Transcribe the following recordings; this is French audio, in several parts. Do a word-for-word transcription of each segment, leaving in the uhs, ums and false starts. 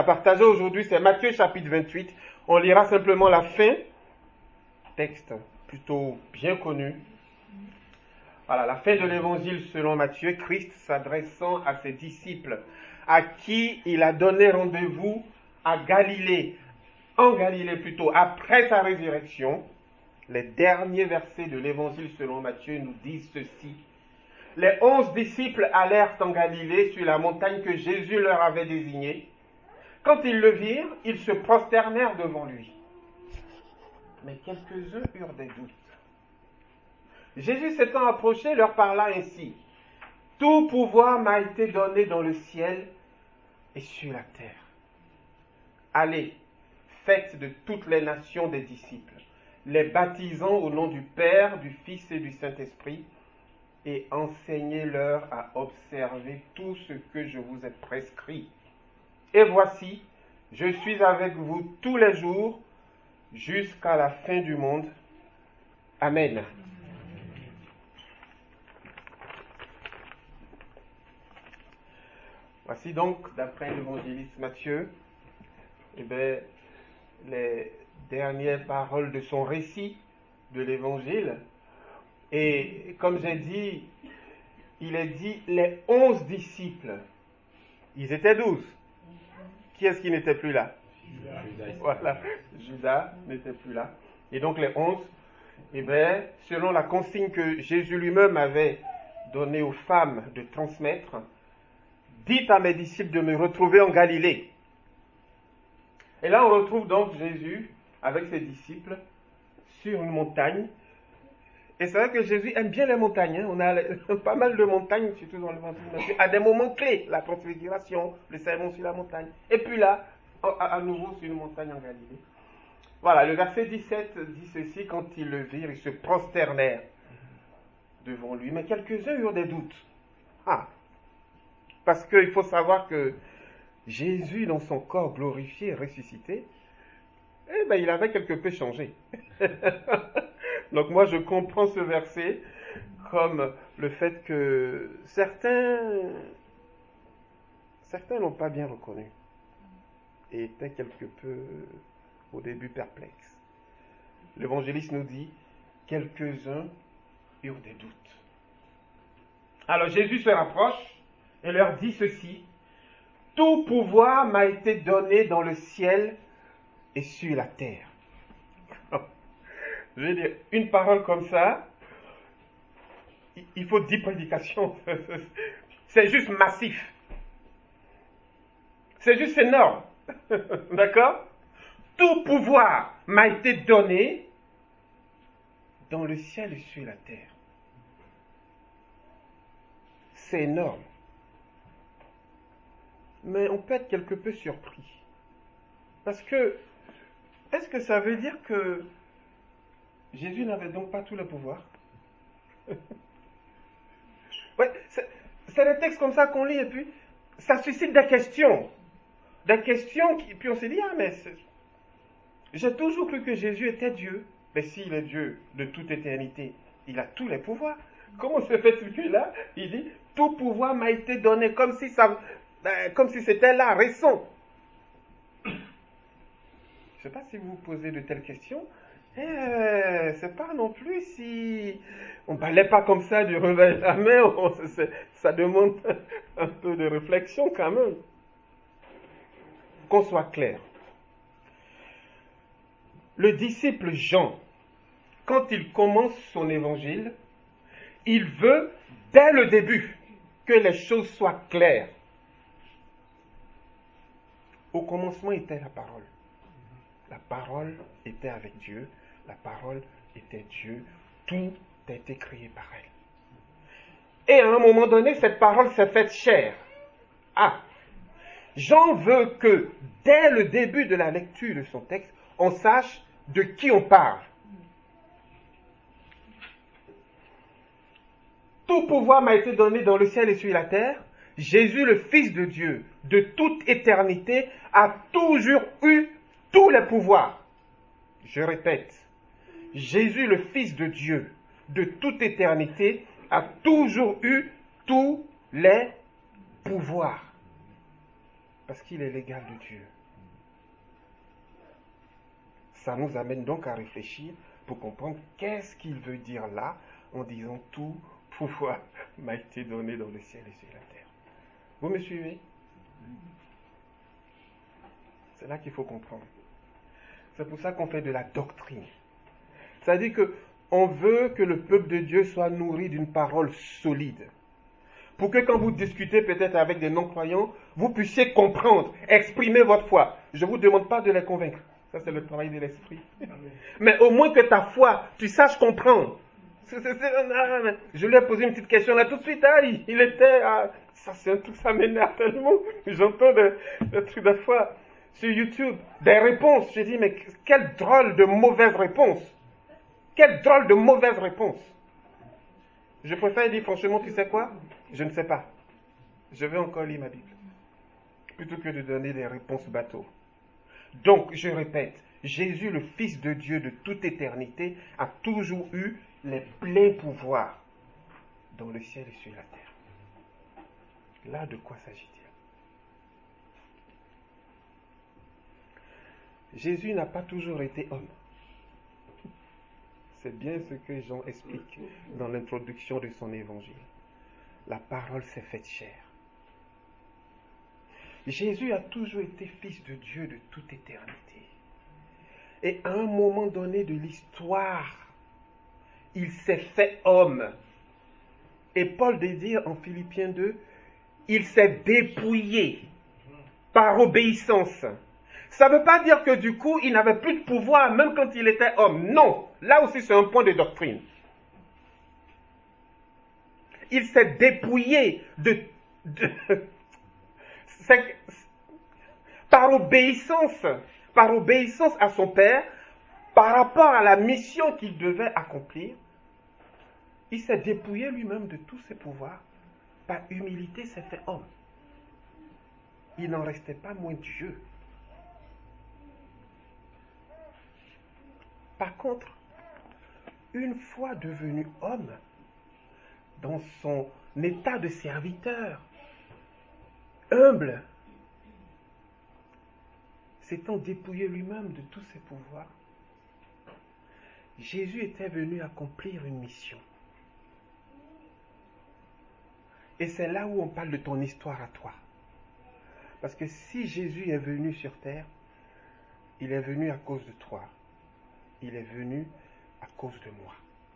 À partager aujourd'hui, c'est Matthieu chapitre vingt-huit. On lira simplement la fin, texte plutôt bien connu. Voilà, la fin de l'évangile selon Matthieu, Christ s'adressant à ses disciples, à qui il a donné rendez-vous à Galilée, en Galilée plutôt, après sa résurrection. Les derniers versets de l'évangile selon Matthieu nous disent ceci. Les onze disciples allèrent en Galilée sur la montagne que Jésus leur avait désignée. Quand ils le virent, ils se prosternèrent devant lui. Mais quelques-uns eurent des doutes. Jésus s'étant approché, leur parla ainsi. Tout pouvoir m'a été donné dans le ciel et sur la terre. Allez, faites de toutes les nations des disciples, les baptisant au nom du Père, du Fils et du Saint-Esprit, et enseignez-leur à observer tout ce que je vous ai prescrit. Et voici, je suis avec vous tous les jours jusqu'à la fin du monde. Amen. Voici donc, d'après l'évangéliste Matthieu, eh bien, les dernières paroles de son récit de l'évangile. Et comme j'ai dit, il est dit les onze disciples. Ils étaient douze. Qui est-ce qui n'était plus là? Judas. Voilà, Judas n'était plus là. Et donc les onze, eh bien, selon la consigne que Jésus lui-même avait donnée aux femmes de transmettre, dites à mes disciples de me retrouver en Galilée. Et là, on retrouve donc Jésus avec ses disciples sur une montagne. Et c'est vrai que Jésus aime bien les montagnes. Hein. On a pas mal de montagnes, surtout dans l'évangile de Matthieu, à des moments clés. La transfiguration, le sermon sur la montagne. Et puis là, à, à nouveau sur une montagne en Galilée. Voilà, le verset dix-sept dit ceci. Quand ils le virent, ils se prosternèrent devant lui. Mais quelques-uns eurent des doutes. Ah, parce qu'il faut savoir que Jésus, dans son corps glorifié et ressuscité, eh ben, il avait quelque peu changé. Donc moi, je comprends ce verset comme le fait que certains, certains n'ont pas bien reconnu et étaient quelque peu, au début, perplexes. L'évangéliste nous dit, quelques-uns eurent des doutes. Alors Jésus se rapproche et leur dit ceci. Tout pouvoir m'a été donné dans le ciel et sur la terre. Je veux dire, une parole comme ça, il faut dix prédications. C'est juste massif. C'est juste énorme. D'accord? Tout pouvoir m'a été donné dans le ciel et sur la terre. C'est énorme. Mais on peut être quelque peu surpris. Parce que, est-ce que ça veut dire que Jésus n'avait donc pas tout le pouvoir? Ouais, c'est, c'est des textes comme ça qu'on lit et puis ça suscite des questions. Des questions qui, puis on se dit, ah mais c'est, j'ai toujours cru que Jésus était Dieu. Mais s'il est Dieu de toute éternité, il a tous les pouvoirs. Comment se fait-il que là, il dit, tout pouvoir m'a été donné comme si ça... Ben, comme si c'était là, récent. Je ne sais pas si vous vous posez de telles questions. Eh, c'est pas non plus si... On ne parlait pas comme ça du revers de la main. On, ça demande un peu de réflexion quand même. Qu'on soit clair. Le disciple Jean, quand il commence son évangile, il veut, dès le début, que les choses soient claires. Au commencement était la parole. La parole était avec Dieu. La parole était Dieu. Tout a été créé par elle. Et à un moment donné, cette parole s'est faite chair. Ah! Jean veut que, dès le début de la lecture de son texte, on sache de qui on parle. Tout pouvoir m'a été donné dans le ciel et sur la terre. Jésus, le Fils de Dieu, de toute éternité, a toujours eu tous les pouvoirs. Je répète, Jésus, le Fils de Dieu, de toute éternité, a toujours eu tous les pouvoirs. Parce qu'il est l'égal de Dieu. Ça nous amène donc à réfléchir pour comprendre qu'est-ce qu'il veut dire là en disant tout pouvoir m'a été donné dans le ciel et sur la terre. Vous me suivez? C'est là qu'il faut comprendre. C'est pour ça qu'on fait de la doctrine. C'est-à-dire qu'on veut que le peuple de Dieu soit nourri d'une parole solide. Pour que quand vous discutez peut-être avec des non-croyants, vous puissiez comprendre, exprimer votre foi. Je ne vous demande pas de les convaincre. Ça, c'est le travail de l'esprit. Mais au moins que ta foi, tu saches comprendre. C'est, c'est, c'est, ah, je lui ai posé une petite question là tout de suite. Ah, il, il était... Ah, ça, c'est un truc, ça m'énerve tellement. J'entends des de trucs de foi sur YouTube. Des réponses. Je dis, mais quelle drôle de mauvaise réponse. Quelle drôle de mauvaise réponse. Je préfère dire franchement, tu sais quoi? Je ne sais pas. Je vais encore lire ma Bible. Plutôt que de donner des réponses bateaux. Donc, je répète, Jésus, le Fils de Dieu de toute éternité, a toujours eu les pleins pouvoirs dans le ciel et sur la terre. Là, de quoi s'agit-il? Jésus n'a pas toujours été homme. C'est bien ce que Jean explique dans l'introduction de son évangile. La parole s'est faite chair. Jésus a toujours été fils de Dieu de toute éternité. Et à un moment donné de l'histoire, il s'est fait homme. Et Paul dit dire en Philippiens deux, il s'est dépouillé par obéissance. Ça ne veut pas dire que du coup, il n'avait plus de pouvoir même quand il était homme. Non, là aussi c'est un point de doctrine. Il s'est dépouillé de... de c'est, par obéissance, par obéissance à son Père, par rapport à la mission qu'il devait accomplir, il s'est dépouillé lui-même de tous ses pouvoirs. Par humilité, s'est fait homme. Il n'en restait pas moins Dieu. Par contre, une fois devenu homme, dans son état de serviteur, humble, s'étant dépouillé lui-même de tous ses pouvoirs, Jésus était venu accomplir une mission. Et c'est là où on parle de ton histoire à toi. Parce que si Jésus est venu sur terre, il est venu à cause de toi. Il est venu à cause de moi.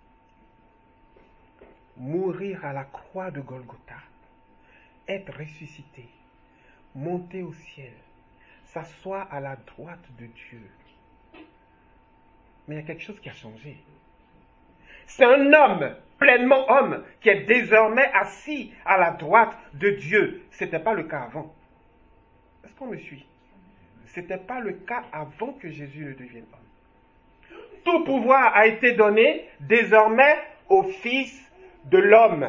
Mourir à la croix de Golgotha, être ressuscité, monter au ciel, s'asseoir à la droite de Dieu. Mais il y a quelque chose qui a changé. C'est un homme, pleinement homme, qui est désormais assis à la droite de Dieu. Ce n'était pas le cas avant. Est-ce qu'on me suit? Ce n'était pas le cas avant que Jésus ne devienne homme. Tout pouvoir a été donné désormais au Fils de l'homme.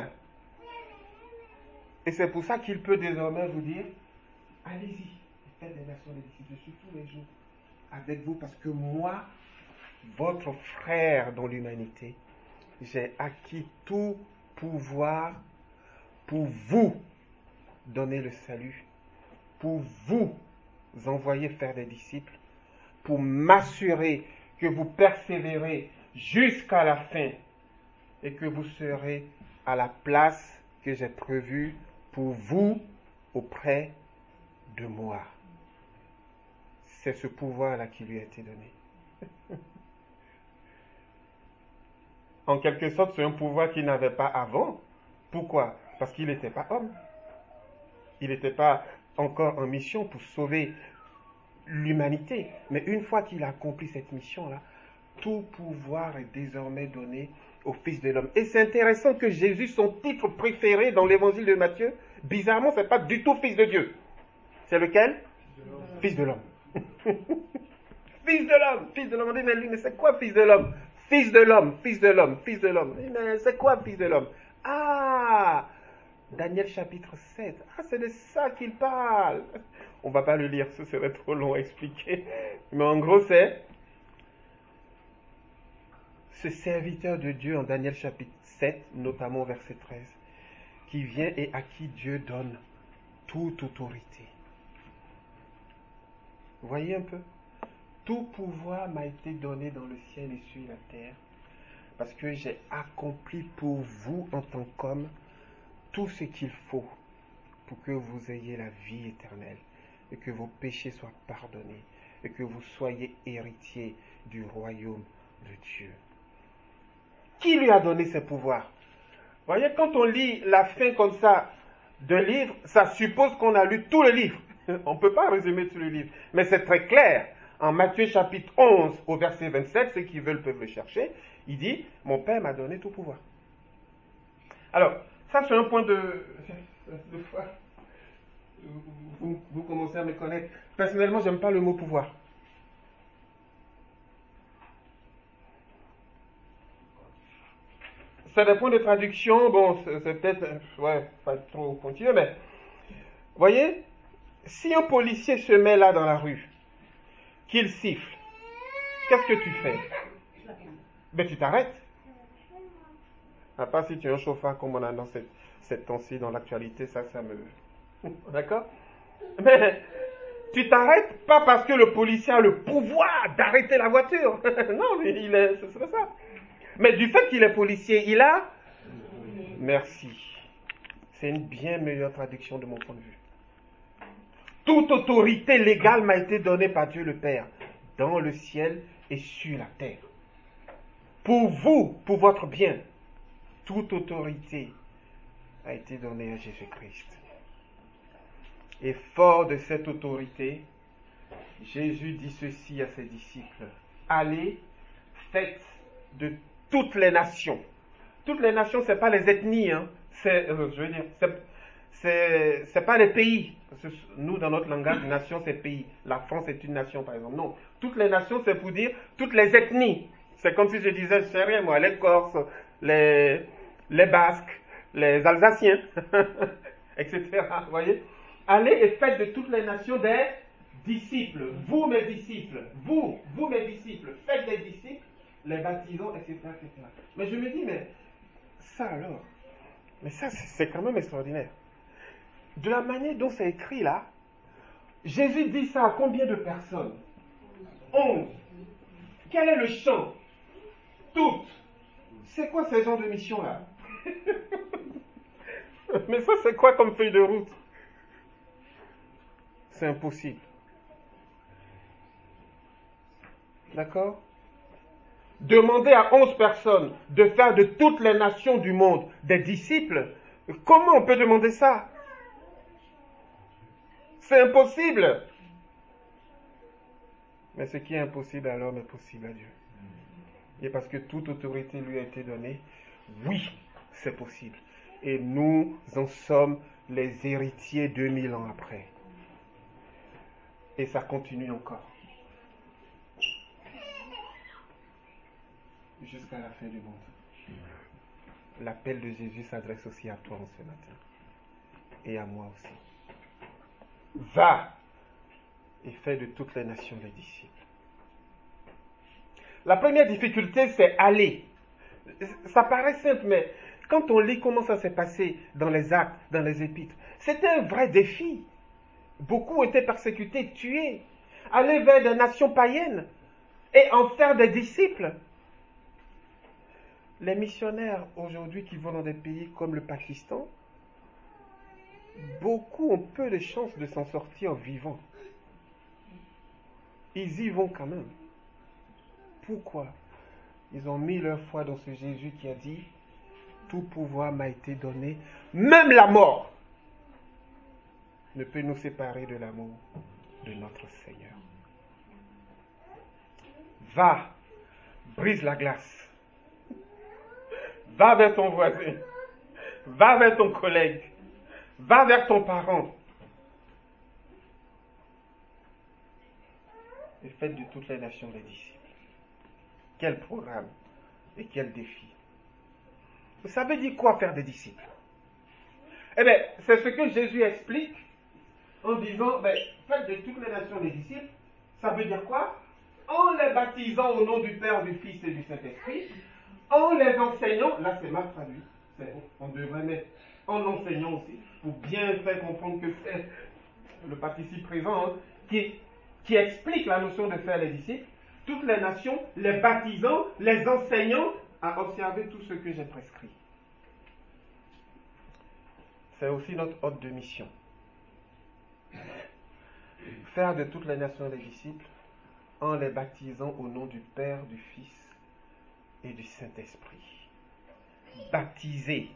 Et c'est pour ça qu'il peut désormais vous dire, allez-y, faites des nations des disciples, je suis tous les jours avec vous parce que moi, votre frère dans l'humanité, j'ai acquis tout pouvoir pour vous donner le salut, pour vous envoyer faire des disciples, pour m'assurer que vous persévérez jusqu'à la fin et que vous serez à la place que j'ai prévue pour vous auprès de moi. C'est ce pouvoir-là qui lui a été donné. En quelque sorte, c'est un pouvoir qu'il n'avait pas avant. Pourquoi? Parce qu'il n'était pas homme. Il n'était pas encore en mission pour sauver l'humanité. Mais une fois qu'il a accompli cette mission-là, tout pouvoir est désormais donné au Fils de l'homme. Et c'est intéressant que Jésus, son titre préféré dans l'évangile de Matthieu, bizarrement, ce n'est pas du tout Fils de Dieu. C'est lequel? Fils de l'homme. Fils de l'homme, Fils de l'homme. On dit, mais lui, mais c'est quoi Fils de l'homme? Fils de l'homme, Fils de l'homme, Fils de l'homme. Mais c'est quoi Fils de l'homme? Ah, Daniel chapitre sept. Ah, c'est de ça qu'il parle. On ne va pas le lire, ce serait trop long à expliquer. Mais en gros, c'est ce serviteur de Dieu en Daniel chapitre sept, notamment verset treize, qui vient et à qui Dieu donne toute autorité. Vous voyez un peu? Tout pouvoir m'a été donné dans le ciel et sur la terre, parce que j'ai accompli pour vous en tant qu'homme tout ce qu'il faut pour que vous ayez la vie éternelle et que vos péchés soient pardonnés et que vous soyez héritiers du royaume de Dieu. Qui lui a donné ces pouvoirs? Vous voyez, quand on lit la fin comme ça d'un livre, ça suppose qu'on a lu tout le livre. On ne peut pas résumer tout le livre, mais c'est très clair. En Matthieu chapitre onze au verset vingt-sept, ceux qui veulent peuvent le chercher, il dit « Mon Père m'a donné tout pouvoir ». Alors, ça c'est un point de... de foi. Vous, vous commencez à me connaître. Personnellement, j'aime pas le mot pouvoir. C'est des points de traduction, bon, c'est, c'est peut-être, ouais, pas trop continuer, mais, vous voyez, si un policier se met là dans la rue, qu'il siffle, qu'est-ce que tu fais? Ben, tu t'arrêtes. À part si tu es un chauffeur, comme on a dans cette, cette temps-ci, dans l'actualité, ça, ça me... D'accord? Mais tu t'arrêtes pas parce que le policier a le pouvoir d'arrêter la voiture. Non, il est, ce serait ça. Mais du fait qu'il est policier, il a... Merci. C'est une bien meilleure traduction de mon point de vue. Toute autorité légale m'a été donnée par Dieu le Père, dans le ciel et sur la terre. Pour vous, pour votre bien, toute autorité a été donnée à Jésus-Christ. Et fort de cette autorité, Jésus dit ceci à ses disciples. Allez, faites de toutes les nations. Toutes les nations, ce n'est pas les ethnies, hein. C'est, euh, je veux dire, c'est, c'est, c'est pas les pays. Parce que nous, dans notre langage, nation, c'est pays. La France est une nation, par exemple. Non. Toutes les nations, c'est pour dire toutes les ethnies. C'est comme si je disais, je sais rien, moi, les Corses, les, les Basques, les Alsaciens, et cetera. Vous voyez? Allez et faites de toutes les nations des disciples. Vous, mes disciples. Vous, vous, mes disciples. Faites des disciples, les baptisons, et cetera, et cetera. Mais je me dis, mais ça alors, mais ça, c'est quand même extraordinaire. De la manière dont c'est écrit là, Jésus dit ça à combien de personnes? Onze. Quel est le champ? Toutes. C'est quoi ces gens de mission là? Mais ça, c'est quoi comme feuille de route? C'est impossible. D'accord? Demander à onze personnes de faire de toutes les nations du monde des disciples, comment on peut demander ça? C'est impossible. Mais ce qui est impossible à l'homme est possible à Dieu. Et parce que toute autorité lui a été donnée, oui, c'est possible. Et nous en sommes les héritiers deux mille ans après. Et ça continue encore. Jusqu'à la fin du monde. L'appel de Jésus s'adresse aussi à toi en ce matin. Et à moi aussi. Va et fais de toutes les nations des disciples. La première difficulté, c'est aller. Ça paraît simple, mais quand on lit comment ça s'est passé dans les actes, dans les épîtres, c'était un vrai défi. Beaucoup étaient persécutés, tués. Aller vers des nations païennes et en faire des disciples. Les missionnaires aujourd'hui qui vont dans des pays comme le Pakistan, beaucoup ont peu de chances de s'en sortir vivants. Ils y vont quand même. Pourquoi? Ils ont mis leur foi dans ce Jésus qui a dit « Tout pouvoir m'a été donné, même la mort ne peut nous séparer de l'amour de notre Seigneur. » Va, brise la glace. Va vers ton voisin. Va vers ton collègue. Va vers ton parent. Et faites de toutes les nations des disciples. Quel programme et quel défi. Ça veut dire quoi faire des disciples? Eh bien, c'est ce que Jésus explique en disant, ben, faites de toutes les nations des disciples. Ça veut dire quoi? En les baptisant au nom du Père, du Fils et du Saint-Esprit, en les enseignant, là c'est mal traduit, c'est, on devrait mettre en enseignant aussi, pour bien faire comprendre que c'est le participe présent, hein, qui, qui explique la notion de faire les disciples, toutes les nations, les baptisant, les enseignant à observer tout ce que j'ai prescrit. C'est aussi notre ordre de mission. Faire de toutes les nations les disciples en les baptisant au nom du Père, du Fils et du Saint-Esprit. Baptiser.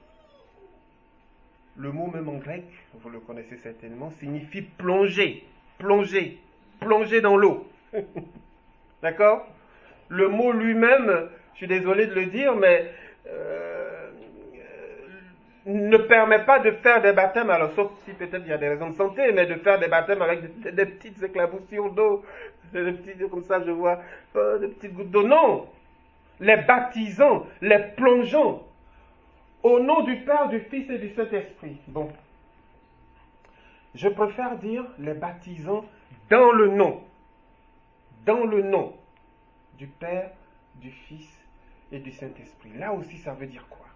Le mot même en grec, vous le connaissez certainement, signifie plonger, plonger, plonger dans l'eau. D'accord? Le mot lui-même, je suis désolé de le dire, mais euh, ne permet pas de faire des baptêmes, alors sauf si peut-être il y a des raisons de santé, mais de faire des baptêmes avec des, des petites éclaboussures d'eau, des petites, comme ça je vois, euh, des petites gouttes d'eau. Non! Les baptisant, les plongeant au nom du Père, du Fils et du Saint-Esprit. Bon. Je préfère dire les baptisant dans le nom. Dans le nom du Père, du Fils et du Saint-Esprit. Là aussi, ça veut dire quoi?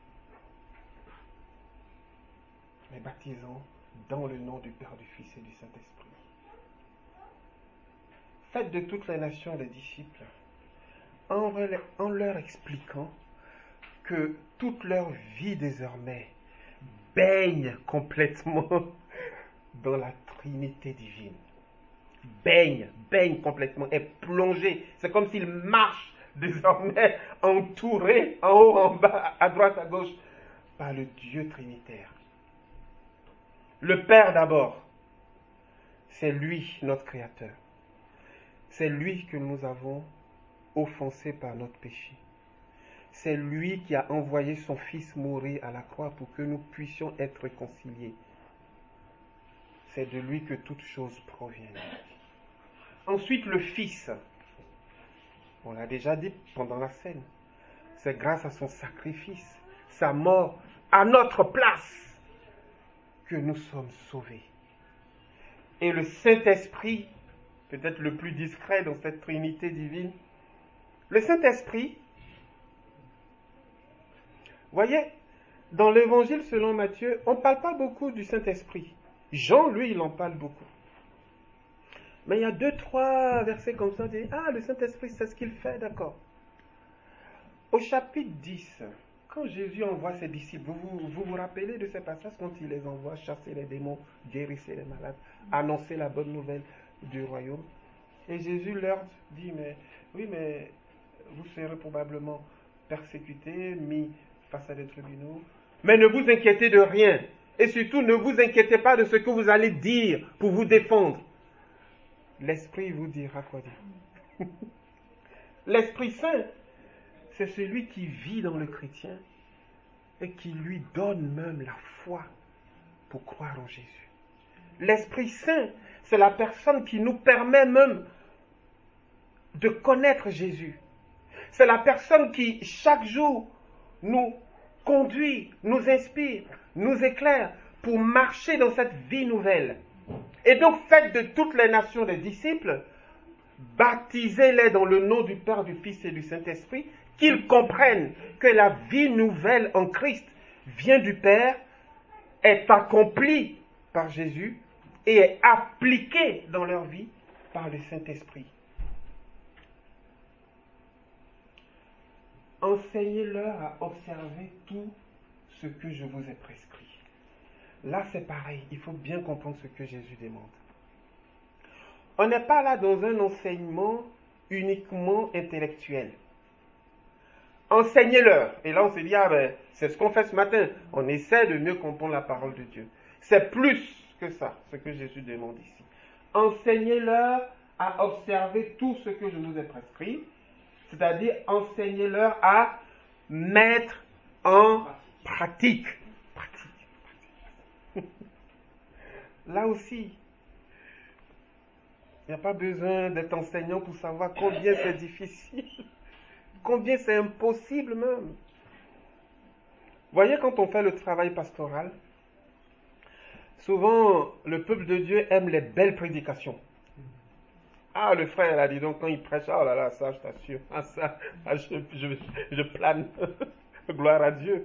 Les baptisant dans le nom du Père, du Fils et du Saint-Esprit. Faites de toutes les nations des disciples en, en leur expliquant que toute leur vie désormais baigne complètement dans la Trinité divine. Baigne, baigne complètement, est plongé. C'est comme s'il marche désormais entouré en haut, en bas, à droite, à gauche, par le Dieu trinitaire. Le Père d'abord, c'est lui notre Créateur. C'est lui que nous avons offensé par notre péché. C'est lui qui a envoyé son Fils mourir à la croix pour que nous puissions être réconciliés. C'est de lui que toutes choses proviennent. Ensuite, le Fils. On l'a déjà dit pendant la scène. C'est grâce à son sacrifice, sa mort à notre place, que nous sommes sauvés. Et le Saint-Esprit, peut-être le plus discret dans cette Trinité divine, le Saint-Esprit, voyez, dans l'Évangile selon Matthieu, on ne parle pas beaucoup du Saint-Esprit. Jean, lui, il en parle beaucoup. Mais il y a deux, trois versets comme ça, on dit, ah, le Saint-Esprit, c'est ce qu'il fait, d'accord. Au chapitre dix, quand Jésus envoie ses disciples, vous vous, vous vous rappelez de ces passages quand il les envoie chasser les démons, guérir les malades, annoncer la bonne nouvelle du royaume. Et Jésus leur dit, mais oui, mais vous serez probablement persécutés, mis face à des tribunaux. Mais ne vous inquiétez de rien. Et surtout, ne vous inquiétez pas de ce que vous allez dire pour vous défendre. L'Esprit vous dira quoi dire. L'Esprit Saint, c'est celui qui vit dans le chrétien et qui lui donne même la foi pour croire en Jésus. L'Esprit Saint, c'est la personne qui nous permet même de connaître Jésus. C'est la personne qui, chaque jour, nous conduit, nous inspire, nous éclaire pour marcher dans cette vie nouvelle. Et donc, faites de toutes les nations des disciples, baptisez-les dans le nom du Père, du Fils et du Saint-Esprit, qu'ils comprennent que la vie nouvelle en Christ vient du Père, est accomplie par Jésus et est appliquée dans leur vie par le Saint-Esprit. Enseignez-leur à observer tout ce que je vous ai prescrit. Là, c'est pareil. Il faut bien comprendre ce que Jésus demande. On n'est pas là dans un enseignement uniquement intellectuel. Enseignez-leur. Et là, on se dit, ah ben, c'est ce qu'on fait ce matin. On essaie de mieux comprendre la parole de Dieu. C'est plus que ça, ce que Jésus demande ici. Enseignez-leur à observer tout ce que je vous ai prescrit. C'est-à-dire, enseignez-leur à mettre en pratique. Pratique. pratique. Là aussi, il n'y a pas besoin d'être enseignant pour savoir combien c'est difficile, combien c'est impossible même. Vous voyez, quand on fait le travail pastoral, souvent, le peuple de Dieu aime les belles prédications. Ah, le frère, là, dis donc, quand il prêche, oh là là, ça, je t'assure, ah, ça, ah, je, je, je plane, gloire à Dieu.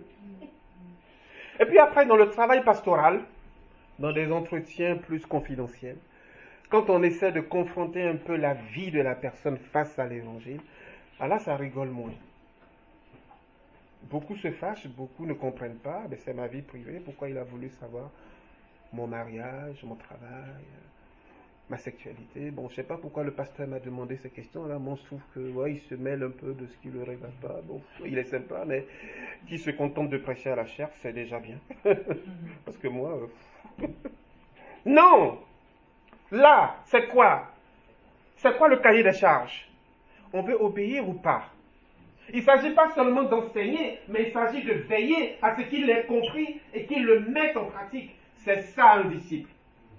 Et puis après, dans le travail pastoral, dans des entretiens plus confidentiels, quand on essaie de confronter un peu la vie de la personne face à l'évangile, ah là, ça rigole moins. Beaucoup se fâchent, beaucoup ne comprennent pas, mais c'est ma vie privée, pourquoi il a voulu savoir mon mariage, mon travail, ma sexualité. Bon, je ne sais pas pourquoi le pasteur m'a demandé ces questions. Là, moi, je trouve que ouais, il se mêle un peu de ce qui ne le regarde pas. Bon, il est sympa, mais qui se contente de prêcher à la chair, c'est déjà bien. Parce que moi... Euh... non! Là, c'est quoi? C'est quoi le cahier des charges? On veut obéir ou pas? Il ne s'agit pas seulement d'enseigner, mais il s'agit de veiller à ce qu'il ait compris et qu'il le mette en pratique. C'est ça un disciple.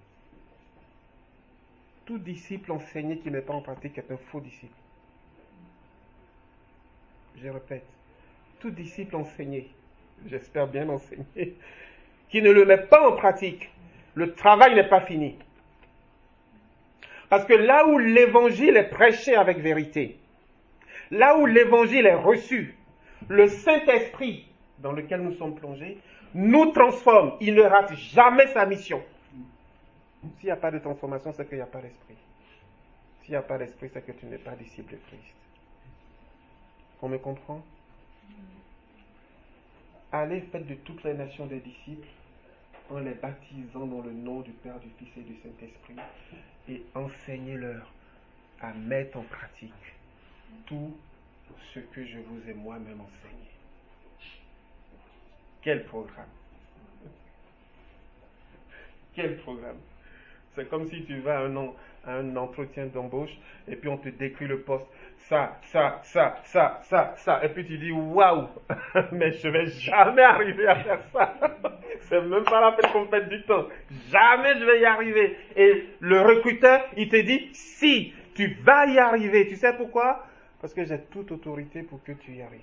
Tout disciple enseigné qui ne met pas en pratique est un faux disciple. Je répète, tout disciple enseigné, j'espère bien enseigné, qui ne le met pas en pratique, le travail n'est pas fini. Parce que là où l'évangile est prêché avec vérité, là où l'évangile est reçu, le Saint-Esprit dans lequel nous sommes plongés nous transforme. Il ne rate jamais sa mission. S'il n'y a pas de transformation, c'est qu'il n'y a pas d'esprit. S'il n'y a pas d'esprit, c'est que tu n'es pas disciple de Christ. On me comprend? Allez, faites de toutes les nations des disciples en les baptisant dans le nom du Père, du Fils et du Saint-Esprit et enseignez-leur à mettre en pratique tout ce que je vous ai moi-même enseigné. Quel programme! Quel programme! C'est comme si tu vas à un, en, à un entretien d'embauche et puis on te décrit le poste. Ça, ça, ça, ça, ça, ça. Et puis tu dis, waouh, mais je ne vais jamais arriver à faire ça. C'est même pas la peine qu'on perde du temps. Jamais je vais y arriver. Et le recruteur, il te dit, si, tu vas y arriver. Tu sais pourquoi? Parce que j'ai toute autorité pour que tu y arrives.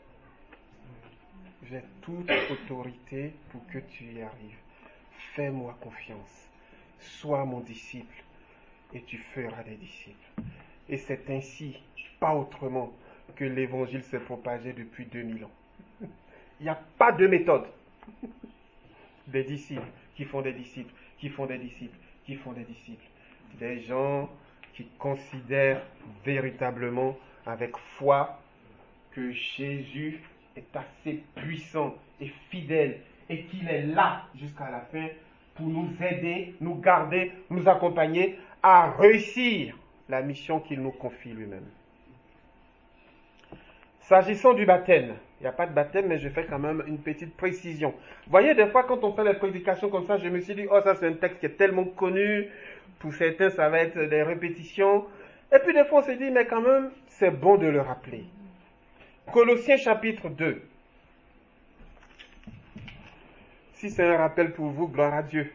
J'ai toute autorité pour que tu y arrives. Fais-moi confiance. Sois mon disciple et tu feras des disciples. Et c'est ainsi, pas autrement, que l'évangile s'est propagé depuis deux mille ans. Il n'y a pas de méthode. Des disciples qui font des disciples, qui font des disciples, qui font des disciples. Des gens qui considèrent véritablement avec foi que Jésus est assez puissant et fidèle et qu'il est là jusqu'à la fin pour nous aider, nous garder, nous accompagner à réussir la mission qu'il nous confie lui-même. S'agissant du baptême, il n'y a pas de baptême, mais je fais quand même une petite précision. Vous voyez, des fois, quand on fait les prédications comme ça, je me suis dit, oh, ça c'est un texte qui est tellement connu, pour certains, ça va être des répétitions. Et puis des fois, on se dit, mais quand même, c'est bon de le rappeler. Colossiens chapitre deux. Si c'est un rappel pour vous, gloire à Dieu.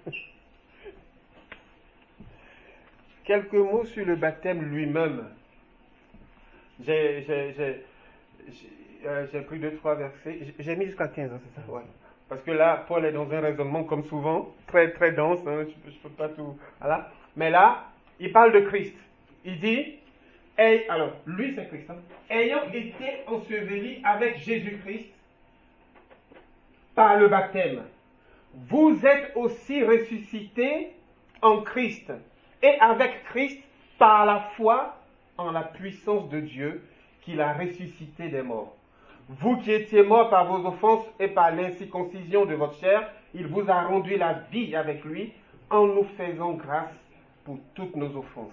Quelques mots sur le baptême lui-même. J'ai, j'ai, j'ai, j'ai, euh, j'ai pris deux, trois versets. J'ai mis jusqu'à quinze, hein, c'est ça? Ouais. Parce que là, Paul est dans un raisonnement, comme souvent, très, très dense. Hein, je ne peux pas tout... Voilà. Mais là, il parle de Christ. Il dit, hey, alors, lui c'est Christ. Hein, ayant été enseveli avec Jésus-Christ par le baptême, vous êtes aussi ressuscités en Christ. Et avec Christ, par la foi en la puissance de Dieu, qu'il a ressuscité des morts. Vous qui étiez morts par vos offenses et par l'incirconcision de votre chair, il vous a rendu la vie avec lui, en nous faisant grâce pour toutes nos offenses.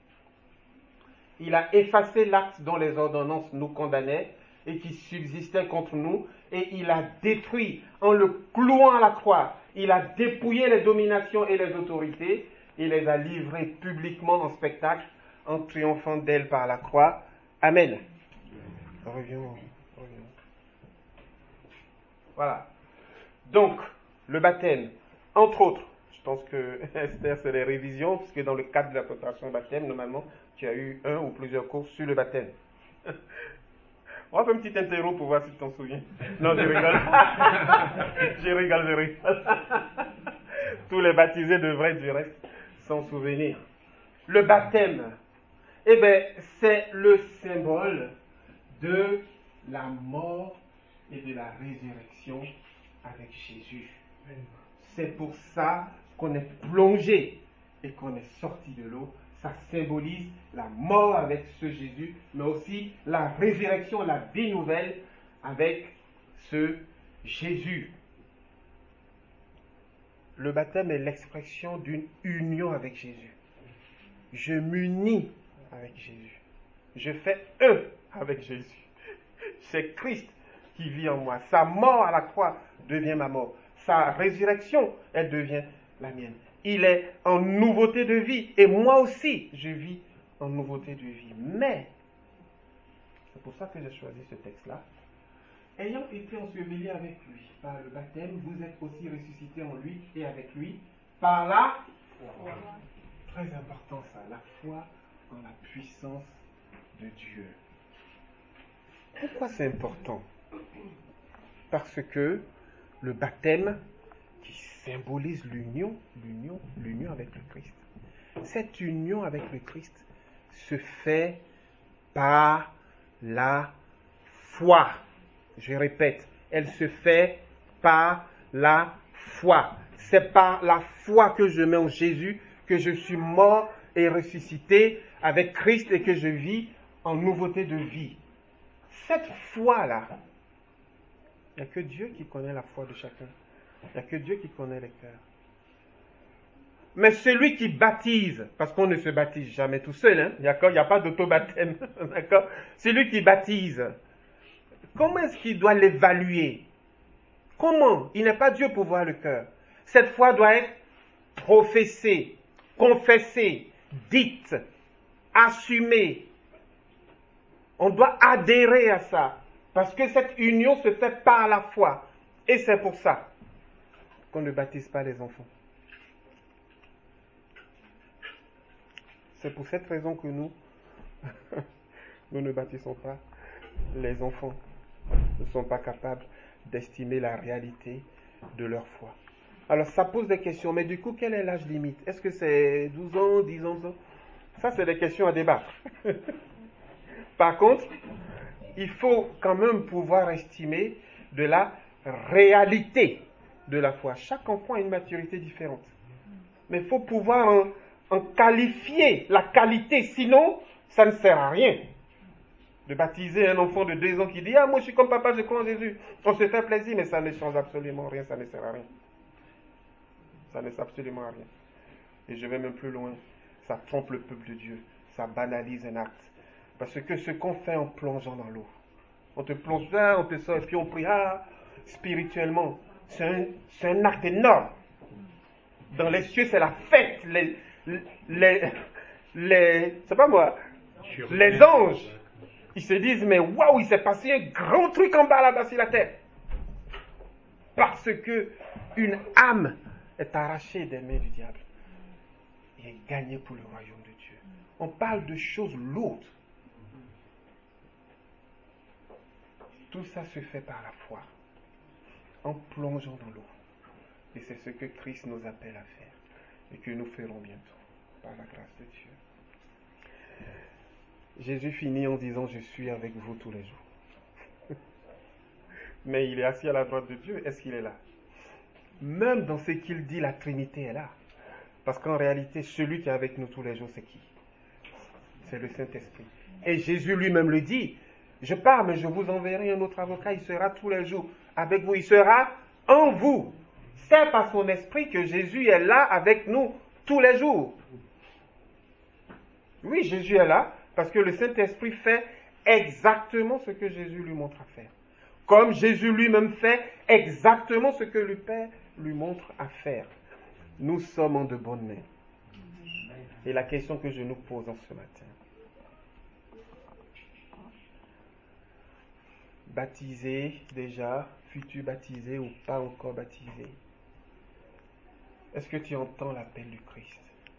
Il a effacé l'acte dont les ordonnances nous condamnaient et qui subsistait contre nous, et il a détruit en le clouant à la croix. Il a dépouillé les dominations et les autorités, et les a livrées publiquement en spectacle, en triomphant d'elles par la croix. Amen. Reviens, reviens. Voilà. Donc, le baptême, entre autres, je pense que Esther, c'est les révisions, puisque dans le cadre de la préparation au baptême, normalement, tu as eu un ou plusieurs cours sur le baptême. On va faire un petit interro pour voir si tu t'en souviens. Non, je rigole. je rigole, je rigole. Tous les baptisés devraient du reste s'en souvenir. Le baptême, eh bien, c'est le symbole de la mort et de la résurrection avec Jésus. C'est pour ça qu'on est plongé et qu'on est sorti de l'eau, ça symbolise la mort avec ce Jésus, mais aussi la résurrection, la vie nouvelle avec ce Jésus. Le baptême est l'expression d'une union avec Jésus. Je m'unis avec Jésus. Je fais un avec Jésus. C'est Christ qui vit en moi. Sa mort à la croix devient ma mort. Sa résurrection, elle devient la mienne. Il est en nouveauté de vie. Et moi aussi, je vis en nouveauté de vie. Mais, c'est pour ça que j'ai choisi ce texte-là. Ayant été ensevelis avec lui par le baptême, vous êtes aussi ressuscités en lui et avec lui par la foi. Très important ça, la foi en la puissance de Dieu. Pourquoi c'est important? Parce que le baptême qui symbolise l'union, l'union, l'union avec le Christ. Cette union avec le Christ se fait par la foi. Je répète, elle se fait par la foi. C'est par la foi que je mets en Jésus que je suis mort et ressuscité avec Christ et que je vis en nouveauté de vie. Cette foi-là, il n'y a que Dieu qui connaît la foi de chacun. Il n'y a que Dieu qui connaît les cœurs. Mais celui qui baptise, parce qu'on ne se baptise jamais tout seul, hein, d'accord, il n'y a pas d'auto-baptême, d'accord, celui qui baptise, comment est-ce qu'il doit l'évaluer? Comment? Il n'est pas Dieu pour voir le cœur. Cette foi doit être professée, confessée, dite, assumée. On doit adhérer à ça. Parce que cette union se fait par la foi. Et c'est pour ça qu'on ne baptise pas les enfants. C'est pour cette raison que nous, nous ne baptisons pas les enfants. Ils ne sont pas capables d'estimer la réalité de leur foi. Alors ça pose des questions, mais du coup, quel est l'âge limite? Est-ce que c'est douze ans, dix ans? Ça, c'est des questions à débattre. Par contre, il faut quand même pouvoir estimer de la réalité de la foi. Chaque enfant a une maturité différente. Mais il faut pouvoir en, en qualifier la qualité, sinon ça ne sert à rien. De baptiser un enfant de deux ans qui dit « Ah, moi je suis comme papa, je crois en Jésus ». On se fait plaisir, mais ça ne change absolument rien, ça ne sert à rien. Ça ne sert absolument à rien. Et je vais même plus loin. Ça trompe le peuple de Dieu. Ça banalise un acte. Parce que ce qu'on fait en plongeant dans l'eau, on te plonge là, on te sort, et puis on prie, ah, spirituellement, c'est un, c'est un acte énorme. Dans les cieux, c'est la fête. Les, les, les, c'est pas moi, les anges, ils se disent, mais waouh, il s'est passé un grand truc en bas là-bas sur la terre. Parce que une âme est arrachée des mains du diable et est gagnée pour le royaume de Dieu. On parle de choses lourdes. Tout ça se fait par la foi, en plongeant dans l'eau. Et c'est ce que Christ nous appelle à faire et que nous ferons bientôt, par la grâce de Dieu. Jésus finit en disant « Je suis avec vous tous les jours ». Mais il est assis à la droite de Dieu. Est-ce qu'il est là? Même dans ce qu'il dit, la Trinité est là. Parce qu'en réalité, celui qui est avec nous tous les jours, c'est qui? C'est le Saint-Esprit. Et Jésus lui-même le dit. Je pars, mais je vous enverrai un autre avocat. Il sera tous les jours avec vous. Il sera en vous. C'est par son esprit que Jésus est là avec nous tous les jours. Oui, Jésus est là parce que le Saint-Esprit fait exactement ce que Jésus lui montre à faire. Comme Jésus lui-même fait exactement ce que le Père lui montre à faire. Nous sommes en de bonnes mains. Et la question que je nous pose en ce matin. Baptisé déjà, futur baptisé ou pas encore baptisé? Est-ce que tu entends l'appel du Christ?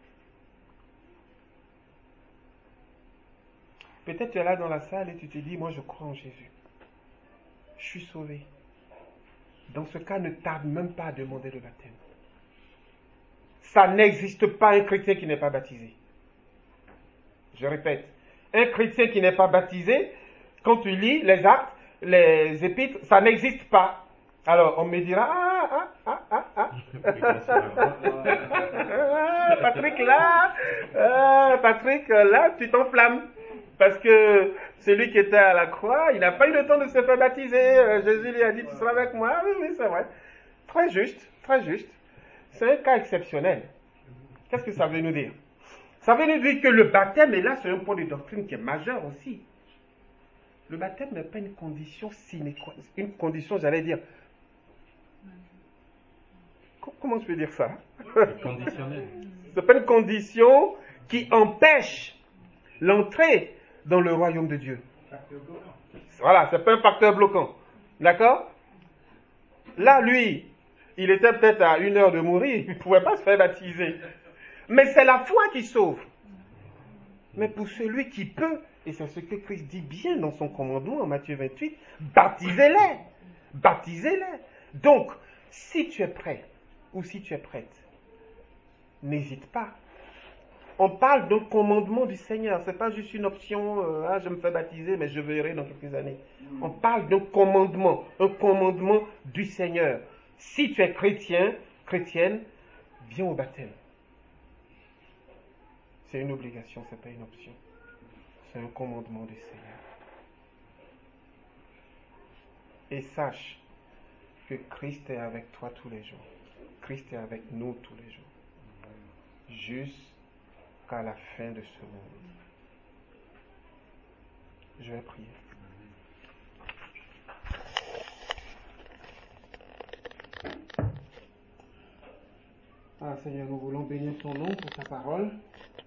Peut-être tu es là dans la salle et tu te dis, moi je crois en Jésus. Je suis sauvé. Dans ce cas, ne tarde même pas à demander le baptême. Ça n'existe pas un chrétien qui n'est pas baptisé. Je répète, un chrétien qui n'est pas baptisé, quand tu lis les actes, les épîtres, ça n'existe pas. Alors, on me dira, ah, ah, ah, ah, ah, Patrick, là, euh, Patrick, là, tu t'enflammes. Parce que celui qui était à la croix, il n'a pas eu le temps de se faire baptiser. Euh, Jésus lui a dit, tu seras avec moi. Oui, oui, c'est vrai. Très juste, très juste. C'est un cas exceptionnel. Qu'est-ce que ça veut nous dire? Ça veut nous dire que le baptême, et là, c'est un point de doctrine qui est majeur aussi. Le baptême n'est pas une condition sine qua non, une condition, j'allais dire. Comment je peux dire ça? Conditionnel. C'est pas une condition qui empêche l'entrée dans le royaume de Dieu. Voilà, c'est pas un facteur bloquant. D'accord? Là, lui, il était peut-être à une heure de mourir, il ne pouvait pas se faire baptiser. Mais c'est la foi qui sauve. Mais pour celui qui peut, et c'est ce que Christ dit bien dans son commandement en Matthieu vingt-huit, baptisez-les. Baptisez-les. Donc, si tu es prêt, ou si tu es prête, n'hésite pas. On parle d'un commandement du Seigneur. Ce n'est pas juste une option, euh, ah, je me fais baptiser, mais je verrai dans quelques années. On parle d'un commandement, un commandement du Seigneur. Si tu es chrétien, chrétienne, viens au baptême. C'est une obligation, ce n'est pas une option. C'est un commandement du Seigneur. Et sache que Christ est avec toi tous les jours. Christ est avec nous tous les jours. Jusqu'à la fin de ce monde. Je vais prier. Ah Seigneur, nous voulons bénir ton nom pour ta parole.